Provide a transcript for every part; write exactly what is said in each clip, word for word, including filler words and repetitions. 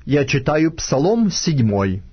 Я читаю Псалом седьмой.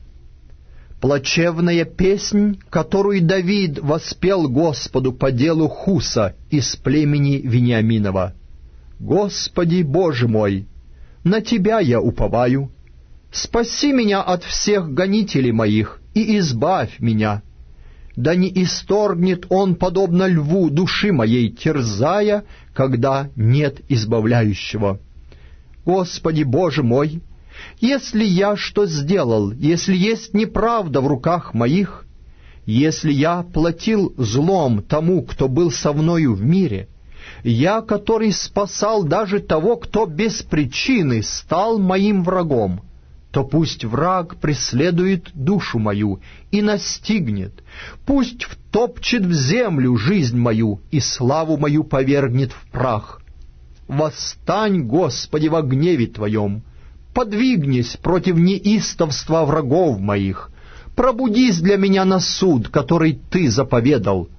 Плачевная песнь, которую Давид воспел Господу по делу Хуса из племени Вениаминова. Господи, Боже мой, на Тебя я уповаю. Спаси меня от всех гонителей моих и избавь меня. Да не исторгнет он, подобно льву, души моей, терзая, когда нет избавляющего. Господи, Боже мой, если я что сделал, если есть неправда в руках моих, если я платил злом тому, кто был со мною в мире, я, который спасал даже того, кто без причины стал моим врагом, то пусть враг преследует душу мою и настигнет, пусть втопчет в землю жизнь мою и славу мою повергнет в прах. Восстань, Господи, во гневе Твоем, подвигнись против неистовства врагов моих, пробудись для меня на суд, который Ты заповедал.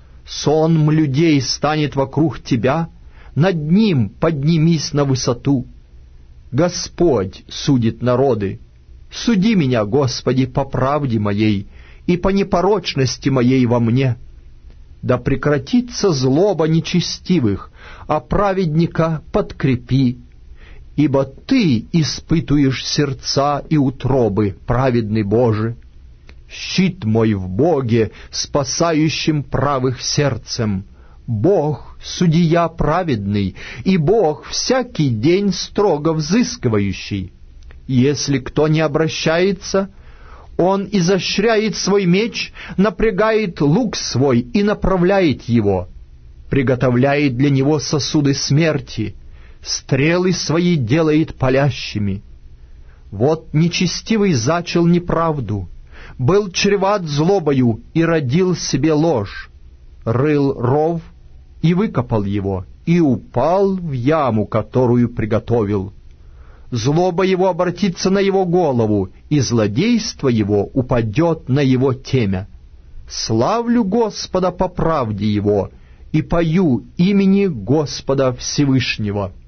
Сонм людей станет вокруг Тебя, над ним поднимись на высоту. Господь судит народы. Суди меня, Господи, по правде моей и по непорочности моей во мне. Да прекратится злоба нечестивых, а праведника подкрепи. Ибо Ты испытуешь сердца и утробы, праведный Боже. Щит мой в Боге, спасающим правых сердцем. Бог — судья праведный, и Бог всякий день строго взыскивающий. Если кто не обращается, он изощряет свой меч, напрягает лук свой и направляет его, приготовляет для него сосуды смерти, стрелы свои делает палящими. Вот нечестивый зачал неправду, был чреват злобою и родил себе ложь, рыл ров и выкопал его, и упал в яму, которую приготовил. Злоба его обратится на его голову, и злодейство его упадет на его темя. Славлю Господа по правде его, и пою имени Господа Всевышнего.